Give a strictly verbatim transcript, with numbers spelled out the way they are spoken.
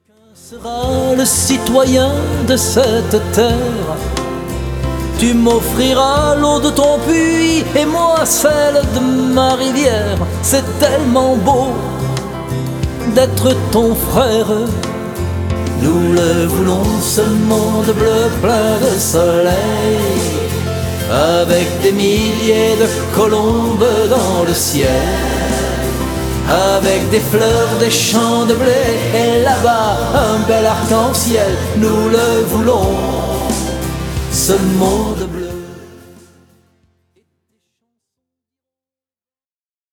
Sera le citoyen de cette terre. Tu m'offriras l'eau de ton puits et moi celle de ma rivière. C'est tellement beau d'être ton frère. Nous le voulons, ce monde bleu plein de soleil, avec des milliers de colombes dans le ciel, avec des fleurs, des champs de blé, et là-bas un bel arc-en-ciel. Nous le voulons, ce monde bleu.